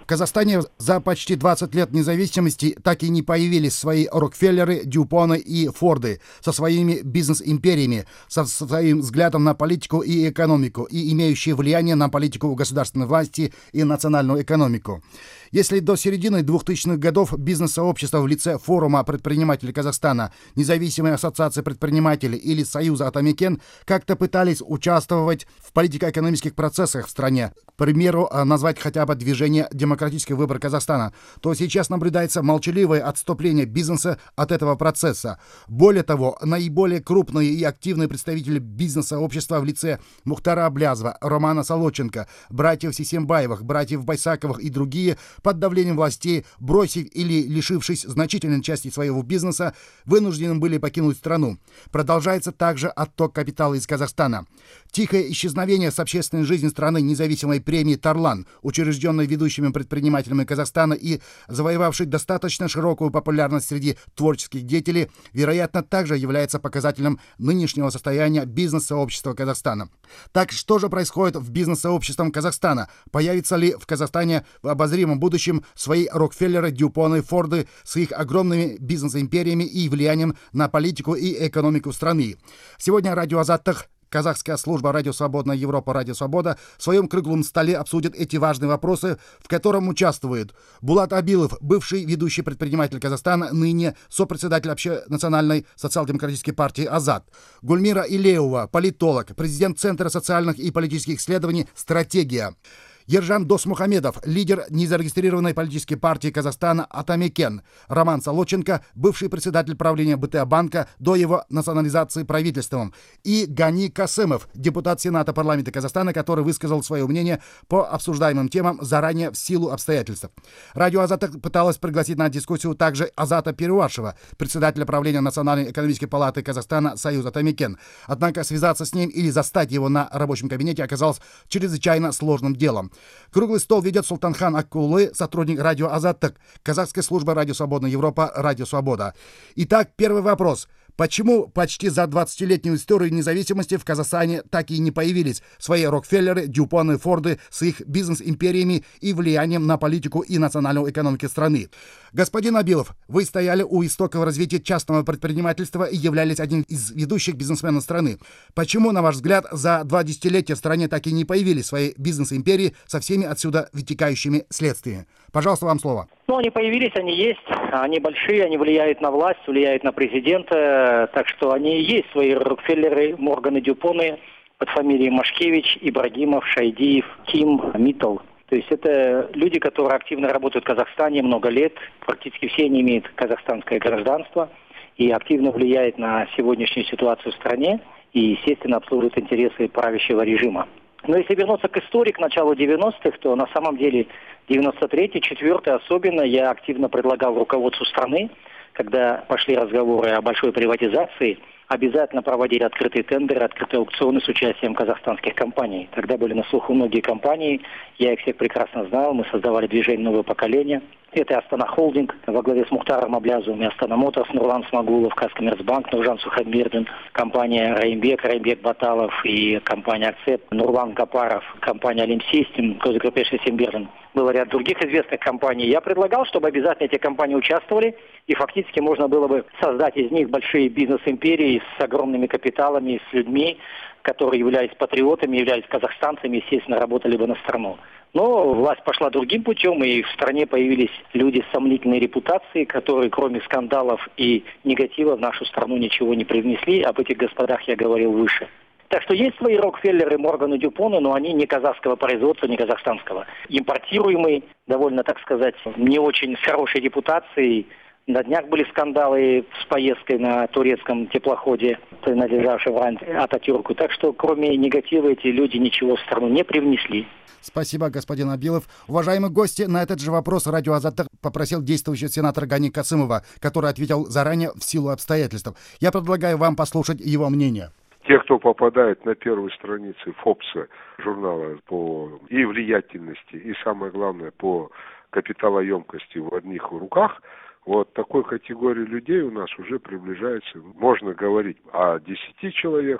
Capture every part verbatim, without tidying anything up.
Казахстане за почти двадцать лет независимости так и не появились свои Рокфеллеры, Дюпоны и Форды со своими бизнес-империями, со своим взглядом на политику и экономику и имеющие влияние на политику государственной власти и национальную экономику. Если до середины двухтысячных годов бизнес-сообщество в лице Форума предпринимателей Казахстана, Независимой ассоциации предпринимателей или Союза Атамекен как-то пытались участвовать в политико-экономических процессах в стране, к примеру, назвать хотя бы движение «Демократический выбор Казахстана», то сейчас наблюдается молчаливое отступление бизнеса от этого процесса. Более того, наиболее крупные и активные представители бизнес-сообщества в лице Мухтара Аблязова, Романа Солодченко, братьев Сисембаевых, братьев Байсаковых и другие под давлением властей, бросив или лишившись значительной части своего бизнеса, вынуждены были покинуть страну. Продолжается также отток капитала из Казахстана. Тихое исчезновение с общественной жизни страны независимой премии «Тарлан», учрежденной ведущими предпринимателями Казахстана и завоевавшей достаточно широкую популярность среди творческих деятелей, вероятно, также является показателем нынешнего состояния бизнес-сообщества Казахстана. Так что же происходит в бизнес-сообществе Казахстана? Появится ли в Казахстане в обозримом будущем свои Рокфеллеры, Дюпоны, Форды с их огромными бизнес-империями и влиянием на политику и экономику страны? Сегодня радио Азаттых, казахская служба «Радио Свободная Европа», «Радио Свобода» в своем круглом столе обсудит эти важные вопросы, в котором участвуют Булат Абилов, бывший ведущий предприниматель Казахстана, ныне сопредседатель общенациональной социал-демократической партии «Азат», Гульмира Илеева, политолог, президент Центра социальных и политических исследований «Стратегия», Ержан Досмухамедов, лидер незарегистрированной политической партии Казахстана Атамекен, Роман Солодченко, бывший председатель правления БТА банка до его национализации правительством, и Гани Касымов, депутат Сената парламента Казахстана, который высказал свое мнение по обсуждаемым темам заранее в силу обстоятельств. Радио Азата пыталась пригласить на дискуссию также Азата Перуашева, председателя правления Национальной экономической палаты Казахстана Союз Атамекен. Однако связаться с ним или застать его на рабочем кабинете оказалось чрезвычайно сложным делом. Круглый стол ведет Султанхан Аккулы, сотрудник радио Азаттык, казахской службы «Радио Свободная Европа», «Радио Свобода». Итак, первый вопрос. Почему почти за двадцатилетнюю историю независимости в Казахстане так и не появились свои Рокфеллеры, Дюпоны, Форды с их бизнес-империями и влиянием на политику и национальную экономику страны? Господин Абилов, вы стояли у истоков развития частного предпринимательства и являлись одним из ведущих бизнесменов страны. Почему, на ваш взгляд, за два десятилетия в стране так и не появились свои бизнес-империи со всеми отсюда вытекающими следствиями? Пожалуйста, вам слово. Ну, они появились, они есть, они большие, они влияют на власть, влияют на президента, так что они и есть свои Рокфеллеры, Морганы, Дюпоны под фамилией Машкевич, Ибрагимов, Шайдиев, Ким, Миттл. То есть это люди, которые активно работают в Казахстане много лет, практически все они имеют казахстанское гражданство и активно влияют на сегодняшнюю ситуацию в стране и, естественно, обслуживают интересы правящего режима. Но если вернуться к истории, к началу девяностых, то на самом деле девяносто третий, четвёртый особенно я активно предлагал руководству страны, когда пошли разговоры о большой приватизации, обязательно проводили открытые тендеры, открытые аукционы с участием казахстанских компаний. Тогда были на слуху многие компании, я их всех прекрасно знал, мы создавали движение «Новое поколение». Это Астана Холдинг во главе с Мухтаром Аблязовым, Астана Моторс, Нурлан Смагулов, Казкоммерцбанк, Нуржан Сухамирдин, компания Раимбек, Раимбек Баталов и компания Акцепт, Нурлан Капаров, компания Алимсистем, Козыкрупеш Сембердин. Был ряд других известных компаний. Я предлагал, чтобы обязательно эти компании участвовали, и фактически можно было бы создать из них большие бизнес-империи с огромными капиталами, с людьми, которые являлись патриотами, являлись казахстанцами, естественно, работали бы на страну. Но власть пошла другим путем, и в стране появились люди с сомнительной репутацией, которые, кроме скандалов и негатива, в нашу страну ничего не привнесли. Об этих господах я говорил выше. Так что есть свои Рокфеллеры, Морганы, Дюпоны, но они не казахского производства, не казахстанского. Импортируемые, довольно, так сказать, не очень с хорошей репутацией. На днях были скандалы с поездкой на турецком теплоходе, принадлежавшем Ататюрку. Так что, кроме негатива, эти люди ничего в страну не привнесли. Спасибо, господин Абилов. Уважаемые гости, на этот же вопрос радио Азаттык попросил действующего сенатора Гани Касымова, который ответил заранее в силу обстоятельств. Я предлагаю вам послушать его мнение. Те, кто попадает на первые страницы Фобса, журнала по и влиятельности, и самое главное, по капиталоемкости в одних руках, вот такой категории людей у нас уже приближается. Можно говорить о десяти человеках,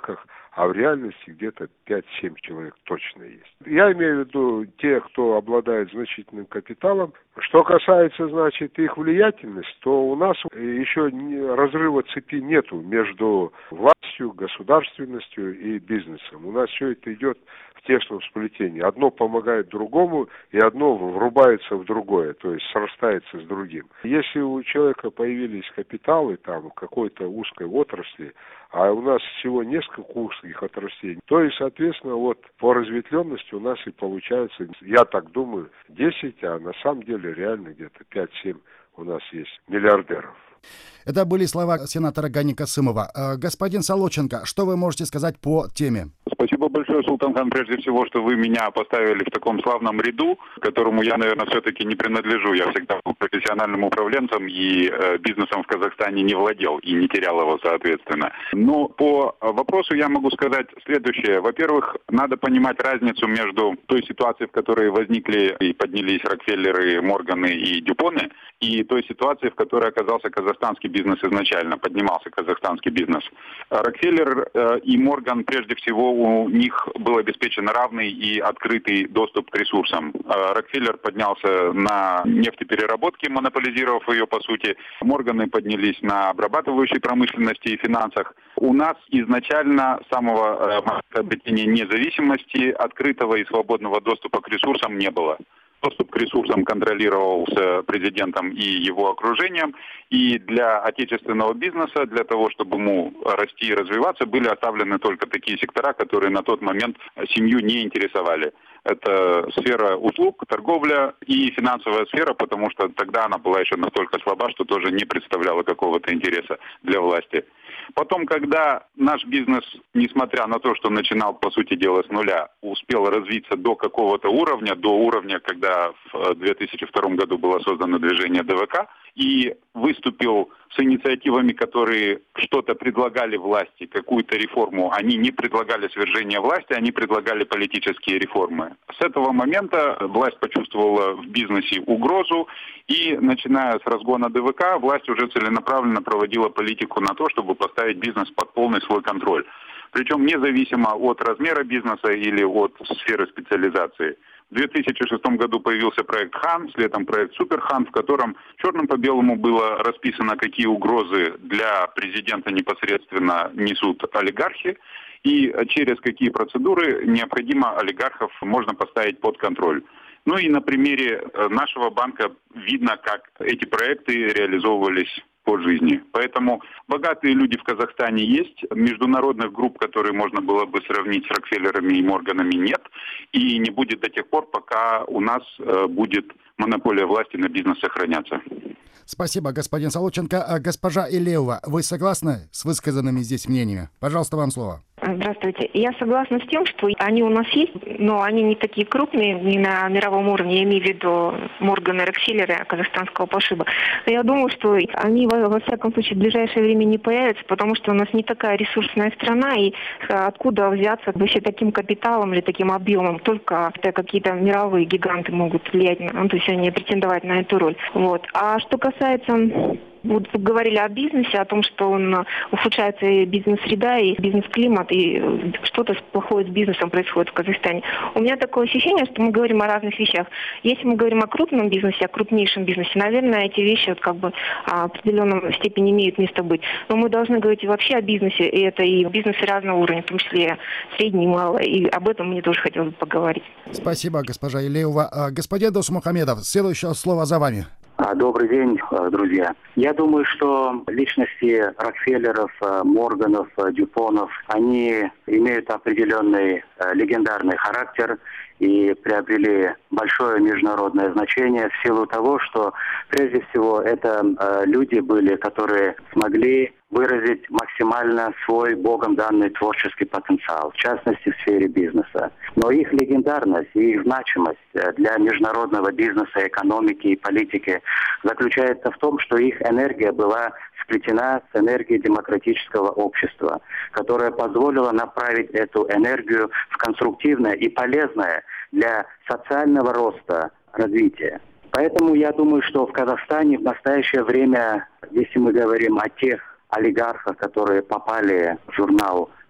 а в реальности где-то пять-семь человек точно есть. Я имею в виду те, кто обладает значительным капиталом. Что касается, значит, их влиятельности, то у нас еще разрыва цепи нету между властью, государственностью и бизнесом. У нас все это идет в тесном сплетении. Одно помогает другому, и одно врубается в другое, то есть срастается с другим. Если у человека появились капиталы там в какой-то узкой отрасли, а у нас всего несколько узких отраслей, то и, соответственно, вот по разветвленности у нас и получается, я так думаю, десять, а на самом деле реально где-то пять-семь у нас есть миллиардеров. Это были слова сенатора Гани Касымова. Господин Солоченко, что вы можете сказать по теме? Спасибо большое, Султанхан, прежде всего, что вы меня поставили в таком славном ряду, к которому я, наверное, все-таки не принадлежу. Я всегда был профессиональным управленцем и э, бизнесом в Казахстане не владел и не терял его, соответственно. Но по вопросу я могу сказать следующее. Во-первых, надо понимать разницу между той ситуацией, в которой возникли и поднялись Рокфеллеры, Морганы и Дюпоны, и той ситуацией, в которой оказался казахстанский бизнес изначально, поднимался казахстанский бизнес. Рокфеллер э, и Морган, прежде всего, у них был обеспечен равный и открытый доступ к ресурсам. Рокфеллер поднялся на нефтепереработке, монополизировав ее по сути. Морганы поднялись на обрабатывающей промышленности и финансах. У нас изначально с самого обретения независимости открытого и свободного доступа к ресурсам не было. Доступ к ресурсам контролировался президентом и его окружением. И для отечественного бизнеса, для того, чтобы ему расти и развиваться, были оставлены только такие сектора, которые на тот момент семью не интересовали. Это сфера услуг, торговля и финансовая сфера, потому что тогда она была еще настолько слаба, что тоже не представляла какого-то интереса для власти. Потом, когда наш бизнес, несмотря на то, что начинал, по сути дела, с нуля, успел развиться до какого-то уровня, до уровня, когда в две тысячи втором году было создано движение ДВК, и выступил с инициативами, которые что-то предлагали власти, какую-то реформу. Они не предлагали свержение власти, они предлагали политические реформы. С этого момента власть почувствовала в бизнесе угрозу, и, начиная с разгона ДВК, власть уже целенаправленно проводила политику на то, чтобы поставить бизнес под полный свой контроль. Причем независимо от размера бизнеса или от сферы специализации. В две тысячи шестом году появился проект «Хан», следом проект «Суперхан», в котором черным по белому было расписано, какие угрозы для президента непосредственно несут олигархи и через какие процедуры необходимо олигархов можно поставить под контроль. Ну и на примере нашего банка видно, как эти проекты реализовывались по жизни. Поэтому богатые люди в Казахстане есть, международных групп, которые можно было бы сравнить с Рокфеллерами и Морганами, нет, и не будет до тех пор, пока у нас э, будет монополия власти на бизнес сохраняться. Спасибо, господин Солоченко. А госпожа Илеева, вы согласны с высказанными здесь мнениями? Пожалуйста, вам слово. Здравствуйте. Я согласна с тем, что они у нас есть, но они не такие крупные, не на мировом уровне. Я имею в виду Морганы, Рокфеллеры казахстанского пошиба. Я думаю, что они, во, во всяком случае, в ближайшее время не появятся, потому что у нас не такая ресурсная страна, и откуда взяться вообще таким капиталом или таким объемом? Только какие-то мировые гиганты могут влиять, на, ну, то есть они претендовать на эту роль. Вот. А что касается... Вот вы говорили о бизнесе, о том, что он ухудшается и бизнес-среда, и бизнес-климат, и что-то плохое с бизнесом происходит в Казахстане. У меня такое ощущение, что мы говорим о разных вещах. Если мы говорим о крупном бизнесе, о крупнейшем бизнесе, наверное, эти вещи вот как бы в определенном степени имеют место быть. Но мы должны говорить и вообще о бизнесе, и это и бизнесе разного уровня, в том числе средний, малый, и об этом мне тоже хотелось бы поговорить. Спасибо, госпожа Илеева. Господин Досмухамедов, следующее слово за вами. Добрый день, друзья. Я думаю, что личности Рокфеллеров, Морганов, Дюпонов, они имеют определенный легендарный характер и приобрели большое международное значение в силу того, что прежде всего это люди были, которые смогли выразить максимально свой Богом данный творческий потенциал, в частности в сфере бизнеса. Но их легендарность и их значимость для международного бизнеса, экономики и политики заключается в том, что их энергия была сплетена с энергией демократического общества, которая позволила направить эту энергию в конструктивное и полезное для социального роста развития. Поэтому я думаю, что в Казахстане в настоящее время, если мы говорим о тех олигархах, которые попали в журнал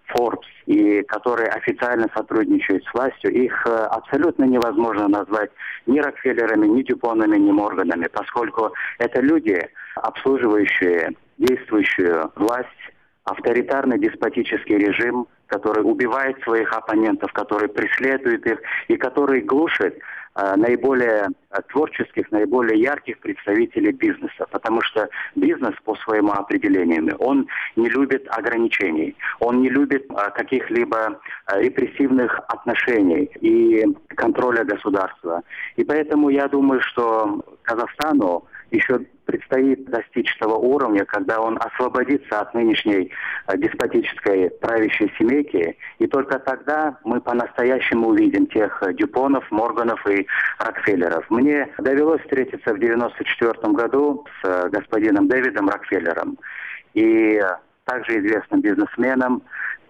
Forbes, и которые официально сотрудничают с властью, их абсолютно невозможно назвать ни Рокфеллерами, ни Дюпонами, ни Морганами, поскольку это люди, обслуживающие действующую власть, авторитарный деспотический режим, который убивает своих оппонентов, который преследует их и который глушит э, наиболее э, творческих, наиболее ярких представителей бизнеса. Потому что бизнес по своему определению, он не любит ограничений, он не любит э, каких-либо э, репрессивных отношений и контроля государства. И поэтому я думаю, что Казахстану еще предстоит достичь того уровня, когда он освободится от нынешней э, деспотической правящей семейки, и только тогда мы по-настоящему увидим тех э, Дюпонов, Морганов и Рокфеллеров. Мне довелось встретиться в девяносто четвёртом году с э, господином Дэвидом Рокфеллером, и э, также известным бизнесменом,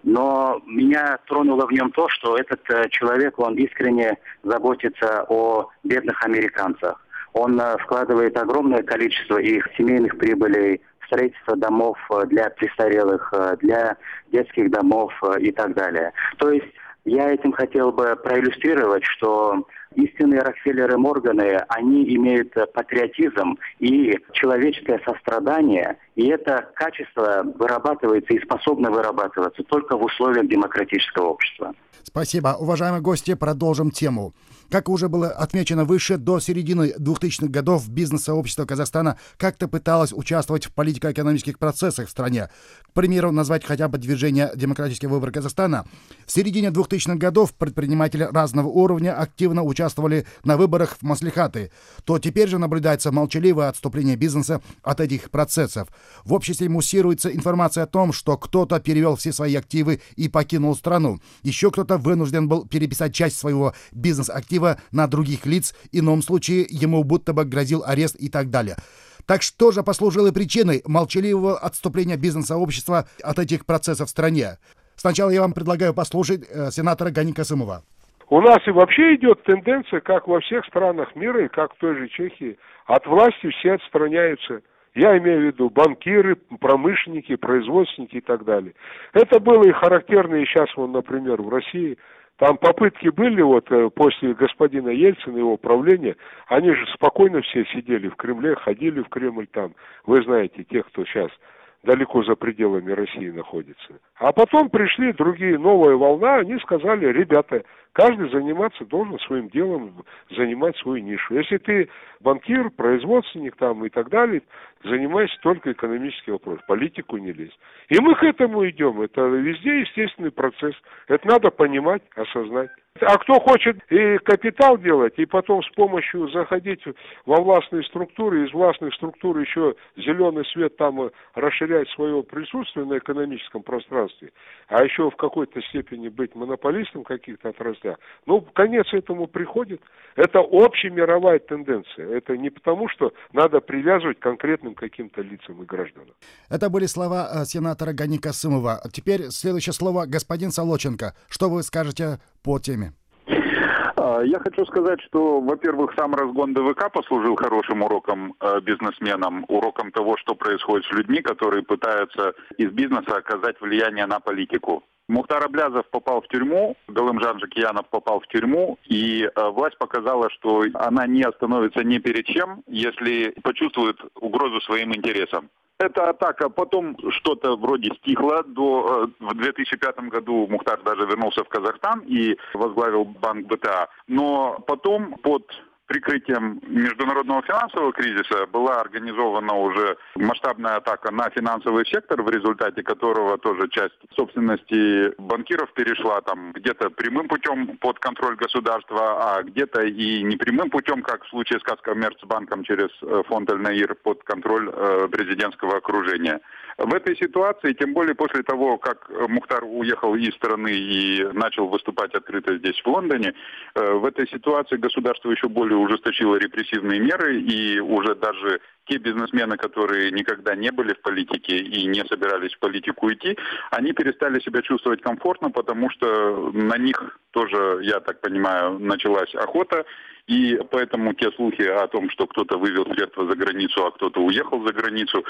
но меня тронуло в нем то, что этот э, человек, он искренне заботится о бедных американцах. Он э, вкладывает огромное количество их семейных прибылей в строительство домов для престарелых, для детских домов и так далее. То есть я этим хотел бы проиллюстрировать, что истинные Рокфеллеры Морганы, они имеют патриотизм и человеческое сострадание, и это качество вырабатывается и способно вырабатываться только в условиях демократического общества. Спасибо. Уважаемые гости, продолжим тему. Как уже было отмечено выше, до середины двухтысячных годов бизнес-сообщество Казахстана как-то пыталось участвовать в политико-экономических процессах в стране. К примеру, назвать хотя бы движение «Демократический выбор Казахстана». В середине двухтысячных годов предприниматели разного уровня активно участвовали на выборах в маслихаты. То теперь же наблюдается молчаливое отступление бизнеса от этих процессов. В обществе муссируется информация о том, что кто-то перевел все свои активы и покинул страну. Еще кто-то вынужден был переписать часть своего бизнес-актива на других лиц, в ином случае ему будто бы грозил арест и так далее. Так что же послужило причиной молчаливого отступления бизнес-сообщества от этих процессов в стране? Сначала я вам предлагаю послушать э, сенатора Гани Касымова. У нас и вообще идет тенденция, как во всех странах мира, и как в той же Чехии, от власти все отстраняются. Я имею в виду банкиры, промышленники, производственники и так далее. Это было и характерно и сейчас, вот, например, в России. Там попытки были вот после господина Ельцина и его правления, они же спокойно все сидели в Кремле, ходили в Кремль там. Вы знаете, тех, кто сейчас далеко за пределами России находится. А потом пришли другие, новая волна, они сказали: ребята, каждый заниматься должен своим делом, занимать свою нишу. Если ты банкир, производственник там и так далее, занимайся только экономическим вопросом, политику не лезь. И мы к этому идем. Это везде естественный процесс. Это надо понимать, осознать. А кто хочет и капитал делать, и потом с помощью заходить во властные структуры, из властных структур еще зеленый свет там расширять свое присутствие на экономическом пространстве, а еще в какой-то степени быть монополистом каких-то отраслях, ну, конец этому приходит. Это общемировая тенденция. Это не потому, что надо привязывать конкретным каким-то лицам и гражданам. Это были слова сенатора Гани Касымова. Теперь следующее слово господин Солоченко. Что вы скажете по теме? Я хочу сказать, что, во-первых, сам разгон ДВК послужил хорошим уроком э, бизнесменам, уроком того, что происходит с людьми, которые пытаются из бизнеса оказать влияние на политику. Мухтар Аблязов попал в тюрьму, Галымжан Жакиянов попал в тюрьму, и э, власть показала, что она не остановится ни перед чем, если почувствует угрозу своим интересам. Эта атака потом что-то вроде стихла. До, в две тысячи пятом году Мухтар даже вернулся в Казахстан и возглавил банк БТА. Но потом под прикрытием международного финансового кризиса была организована уже масштабная атака на финансовый сектор, в результате которого тоже часть собственности банкиров перешла там где-то прямым путем под контроль государства, а где-то и непрямым путем, как в случае с Казкоммерцбанком через фонд Аль-Наир под контроль президентского окружения. В этой ситуации, тем более после того, как Мухтар уехал из страны и начал выступать открыто здесь, в Лондоне, в этой ситуации государство еще более ужесточило репрессивные меры, и уже даже те бизнесмены, которые никогда не были в политике и не собирались в политику идти, они перестали себя чувствовать комфортно, потому что на них тоже, я так понимаю, началась охота, И поэтому те слухи о том, что кто-то вывел средства за границу, а кто-то уехал за границу,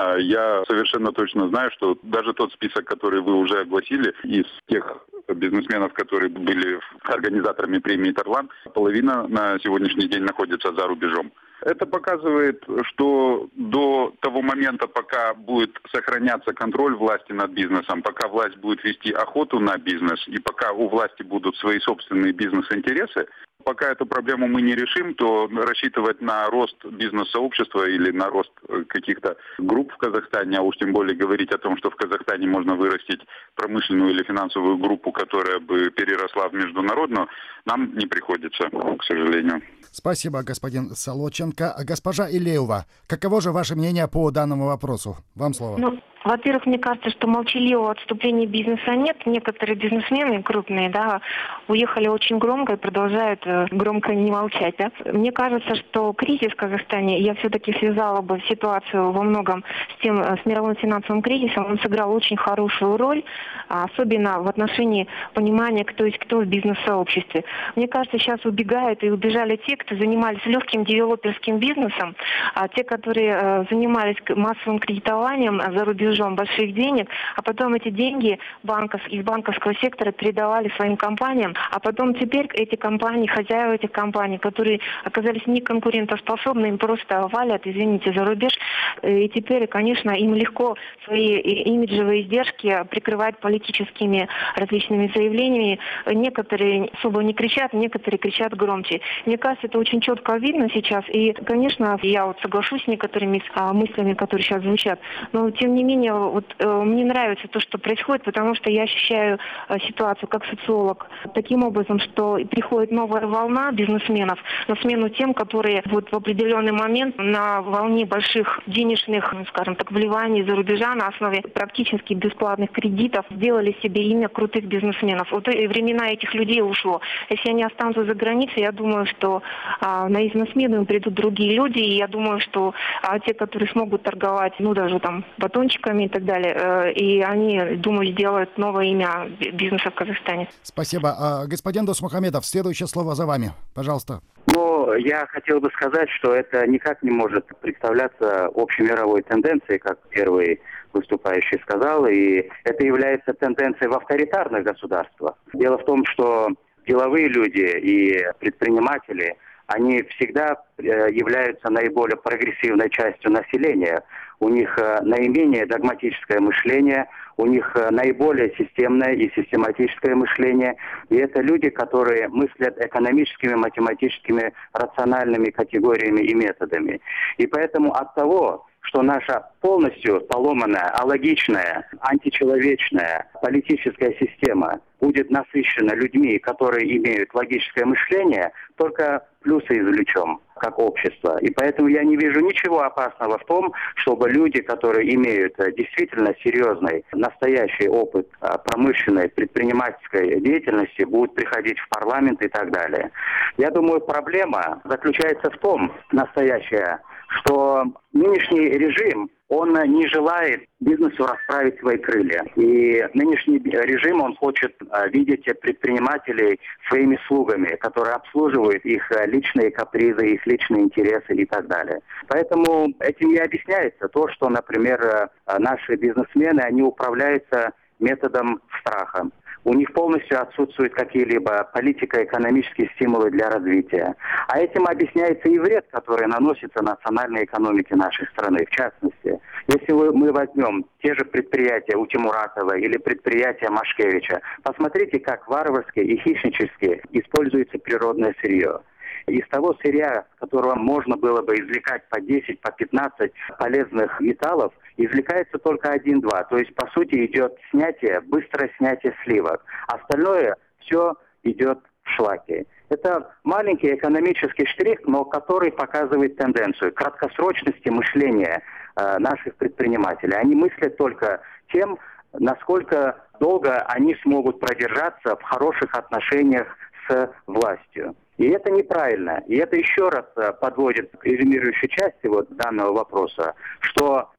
я совершенно точно знаю, что даже тот список, который вы уже огласили, из тех бизнесменов, которые были организаторами премии «Тарлан», половина на сегодняшний день находится за рубежом. Это показывает, что до того момента, пока будет сохраняться контроль власти над бизнесом, пока власть будет вести охоту на бизнес, и пока у власти будут свои собственные бизнес-интересы, пока эту проблему мы не решим, то рассчитывать на рост бизнес-сообщества или на рост каких-то групп в Казахстане, а уж тем более говорить о том, что в Казахстане можно вырастить промышленную или финансовую группу, которая бы переросла в международную, нам не приходится, к сожалению. Спасибо, господин Солоченко. Госпожа Илеева, каково же ваше мнение по данному вопросу? Вам слово. Ну, во-первых, мне кажется, что молчаливого отступления бизнеса нет. Некоторые бизнесмены крупные, да, уехали очень громко и продолжают громко не молчать. Да? Мне кажется, что кризис в Казахстане, я все-таки связала бы ситуацию во многом с тем, с мировым финансовым кризисом, он сыграл очень хорошую роль, особенно в отношении понимания, кто есть кто в бизнес-сообществе. Мне кажется, сейчас убегают и убежали те, кто занимались легким девелоперским бизнесом, а те, которые занимались массовым кредитованием за рубежом больших денег, а потом эти деньги банков, из банковского сектора передавали своим компаниям, а потом теперь эти компании, хозяева этих компаний, которые оказались неконкурентоспособны, им просто валят, извините, за рубеж, и теперь, конечно, им легко свои имиджевые издержки прикрывать политическими различными заявлениями. Некоторые особо не кричат, некоторые кричат громче. Мне кажется, это очень четко видно сейчас, и, конечно, я вот соглашусь с некоторыми а, мыслями, которые сейчас звучат, но, тем не менее, вот, э, мне нравится то, что происходит, потому что я ощущаю э, ситуацию как социолог таким образом, что приходит новая волна бизнесменов на смену тем, которые вот в определенный момент на волне больших денежных, скажем так, вливаний за рубежа на основе практически бесплатных кредитов сделали себе имя крутых бизнесменов. Вот и времена этих людей ушло. Если они останутся за границей, я думаю, что а, на бизнесмены придут другие люди, и я думаю, что а, те, которые смогут торговать, ну, даже там батончиками и так далее, э, и они, думаю, сделают новое имя бизнеса в Казахстане. Спасибо. А, господин Досмухамедов, следующее слово за вами. Пожалуйста. Ну, я хотел бы сказать, что это никак не может представляться общемировой тенденцией, как первый выступающий сказал, и это является тенденцией в авторитарных государствах. Дело в том, что деловые люди и предприниматели, они всегда являются наиболее прогрессивной частью населения. У них наименее догматическое мышление, у них наиболее системное и систематическое мышление. И это люди, которые мыслят экономическими, математическими, рациональными категориями и методами. И поэтому от того, что наша полностью поломанная, алогичная, античеловечная политическая система будет насыщена людьми, которые имеют логическое мышление, только плюсы извлечем как общество. И поэтому я не вижу ничего опасного в том, чтобы люди, которые имеют действительно серьезный, настоящий опыт промышленной, предпринимательской деятельности, будут приходить в парламент и так далее. Я думаю, проблема заключается в том, настоящая, что нынешний режим, он не желает бизнесу расправить свои крылья. И нынешний режим, он хочет видеть предпринимателей своими слугами, которые обслуживают их личные капризы, их личные интересы и так далее. Поэтому этим и объясняется то, что, например, наши бизнесмены, они управляются методом страха. У них полностью отсутствуют какие-либо политико-экономические стимулы для развития. А этим объясняется и вред, который наносится национальной экономике нашей страны. В частности, если мы возьмем те же предприятия у Тимуратова или предприятия Машкевича, посмотрите, как варварски и хищнически используется природное сырье. Из того сырья, с которого можно было бы извлекать по десять, по пятнадцать полезных металлов, извлекается только один-два. То есть, по сути, идет снятие, быстрое снятие сливок. Остальное все идет в шлаки. Это маленький экономический штрих, но который показывает тенденцию краткосрочности мышления э, наших предпринимателей. Они мыслят только тем, насколько долго они смогут продержаться в хороших отношениях с властью. И это неправильно. И это еще раз подводит к резюмирующей части вот данного вопроса, что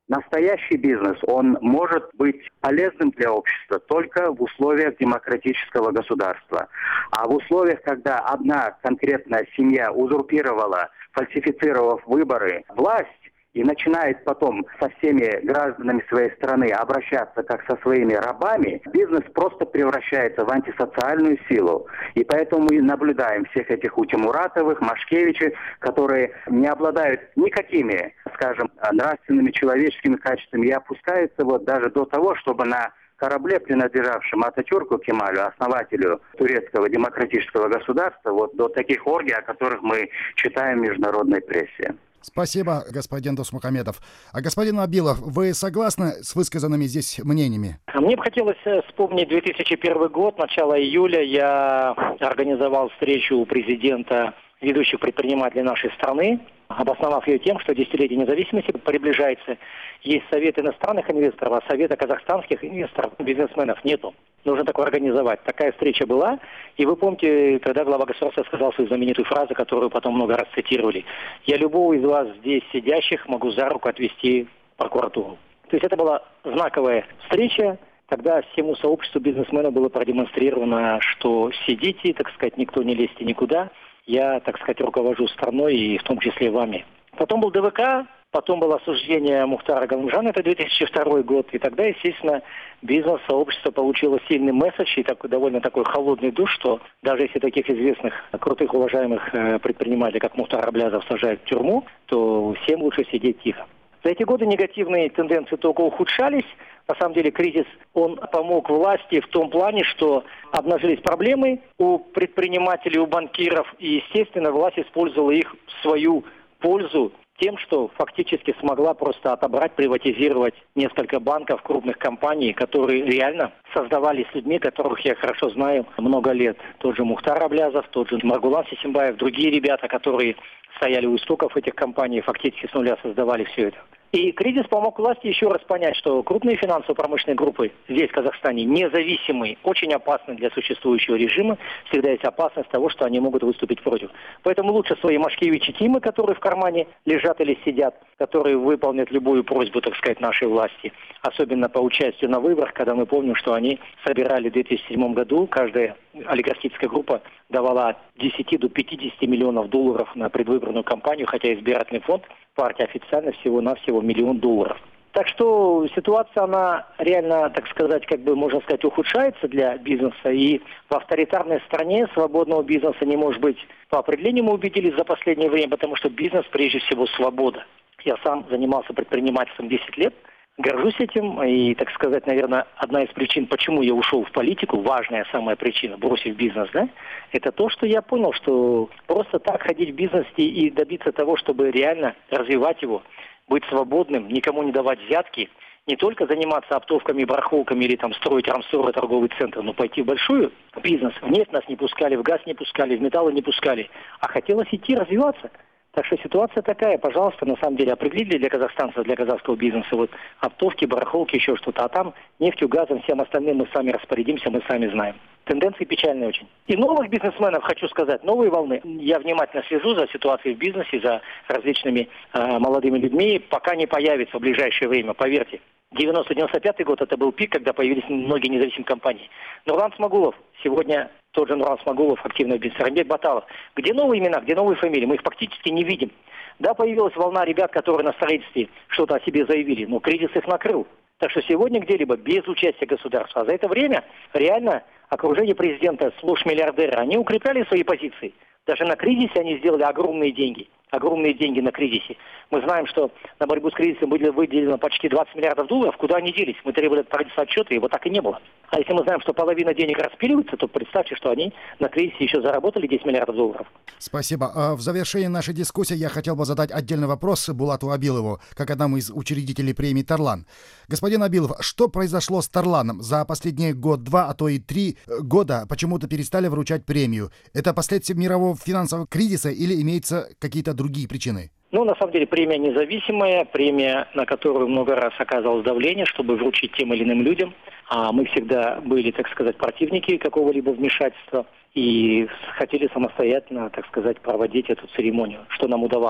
настоящий бизнес, он может быть полезным для общества только в условиях демократического государства. А в условиях, когда одна конкретная семья узурпировала, фальсифицировав выборы, власть, и начинает потом со всеми гражданами своей страны обращаться как со своими рабами, бизнес просто превращается в антисоциальную силу. И поэтому мы наблюдаем всех этих Утемуратовых, Машкевичей, которые не обладают никакими, скажем, нравственными, человеческими качествами и опускаются вот даже до того, чтобы на корабле, принадлежавшем Ататюрку Кемалю, основателю турецкого демократического государства, вот до таких оргий, о которых мы читаем в международной прессе. Спасибо, господин Дусмухамедов. А господин Абилов, вы согласны с высказанными здесь мнениями? Мне бы хотелось вспомнить две тысячи первый год, начало июля. Я организовал встречу у президента ведущих предпринимателей нашей страны, обосновав ее тем, что десятилетие независимости приближается. Есть совет иностранных инвесторов, а совета казахстанских инвесторов, бизнесменов нету. Нужно такое организовать. Такая встреча была. И вы помните, когда глава государства сказал свою знаменитую фразу, которую потом много раз цитировали. «Я любого из вас здесь сидящих могу за руку отвести в прокуратуру». То есть это была знаковая встреча. Тогда всему сообществу бизнесменов было продемонстрировано, что сидите, так сказать, никто не лезьте никуда. Я, так сказать, руковожу страной и в том числе вами. Потом был ДВК, потом было осуждение Мухтара Галимжана, это две тысячи второй год. И тогда, естественно, бизнес-сообщество получило сильный месседж и такой, довольно такой холодный душ, что даже если таких известных, крутых, уважаемых предпринимателей, как Мухтар Аблязов, сажают в тюрьму, то всем лучше сидеть тихо. За эти годы негативные тенденции только ухудшались. На самом деле кризис, он помог власти в том плане, что обнажились проблемы у предпринимателей, у банкиров. И, естественно, власть использовала их в свою пользу тем, что фактически смогла просто отобрать, приватизировать несколько банков, крупных компаний, которые реально создавались людьми, которых я хорошо знаю много лет. Тот же Мухтар Аблязов, тот же Маргулан Сисимбаев, другие ребята, которые стояли у истоков этих компаний, фактически с нуля создавали все это. И кризис помог власти еще раз понять, что крупные финансово-промышленные группы здесь, в Казахстане, независимые, очень опасны для существующего режима. Всегда есть опасность того, что они могут выступить против. Поэтому лучше свои Машкевичи Тимы, которые в кармане лежат или сидят, которые выполнят любую просьбу, так сказать, нашей власти. Особенно по участию на выборах, когда мы помним, что они собирали в две тысячи седьмом году, каждая олигархическая группа давала от десяти до пятидесяти миллионов долларов на предвыборную кампанию, хотя избирательный фонд партии официально всего-навсего миллион долларов. Так что ситуация, она реально, так сказать, как бы, можно сказать, ухудшается для бизнеса. И в авторитарной стране свободного бизнеса не может быть. По определению мы убедились за последнее время, потому что бизнес, прежде всего, свобода. Я сам занимался предпринимательством десять лет. Горжусь этим, и, так сказать, наверное, одна из причин, почему я ушел в политику, важная самая причина, бросив бизнес, да, это то, что я понял, что просто так ходить в бизнес и добиться того, чтобы реально развивать его, быть свободным, никому не давать взятки, не только заниматься оптовками, барахолками или там строить рамсоры, торговый центр, но пойти в большой бизнес. В нефть нас не пускали, в газ не пускали, в металлы не пускали, а хотелось идти развиваться. Так что ситуация такая, пожалуйста, на самом деле определили для казахстанцев, для казахского бизнеса, вот оптовки, барахолки, еще что-то, а там нефтью, газом, всем остальным мы сами распорядимся, мы сами знаем. Тенденции печальные очень. И новых бизнесменов, хочу сказать, новые волны. Я внимательно слежу за ситуацией в бизнесе, за различными э, молодыми людьми, пока не появится в ближайшее время, поверьте. девяносто девяносто пятый год это был пик, когда появились многие независимые компании. Нурлан Смагулов, сегодня тот же Нурлан Смагулов, активный бизнес, Рамбек Баталов. Где новые имена, где новые фамилии? Мы их практически не видим. Да, появилась волна ребят, которые на строительстве что-то о себе заявили, но кризис их накрыл. Так что сегодня где-либо без участия государства. А за это время реально окружение президента, сплошь миллиардеры, они укрепляли свои позиции. Даже на кризисе они сделали огромные деньги. Огромные деньги на кризисе. Мы знаем, что на борьбу с кризисом было выделено почти двадцать миллиардов долларов. Куда они делись? Мы требовали от правительства отчета, его так и не было. А если мы знаем, что половина денег распиливается, то представьте, что они на кризисе еще заработали десять миллиардов долларов. Спасибо. В завершении нашей дискуссии я хотел бы задать отдельный вопрос Булату Абилову, как одному из учредителей премии «Тарлан». Господин Абилов, что произошло с «Тарланом»? За последние год-два, а то и три года почему-то перестали вручать премию. Это последствия мирового финансового кризиса или имеются какие-то другие причины? Ну, на самом деле, премия независимая, премия, на которую много раз оказывалось давление, чтобы вручить тем или иным людям. А мы всегда были, так сказать, противники какого-либо вмешательства и хотели самостоятельно, так сказать, проводить эту церемонию, что нам удавалось.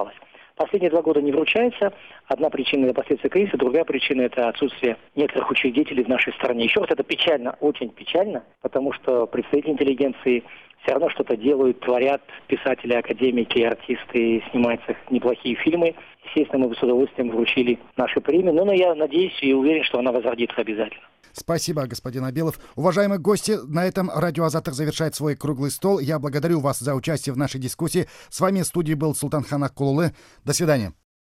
Последние два года не вручается. Одна причина – это последствия кризиса, другая причина – это отсутствие некоторых учредителей в нашей стране. Еще раз, это печально, очень печально, потому что представители интеллигенции все равно что-то делают, творят, писатели, академики, артисты, снимаются неплохие фильмы. Естественно, мы бы с удовольствием вручили наши премии, но я надеюсь и уверен, что она возродится обязательно. Спасибо, господин Абилов. Уважаемые гости, на этом Радио Азатак завершает свой круглый стол. Я благодарю вас за участие в нашей дискуссии. С вами в студии был Султанхан Акулулы. До свидания.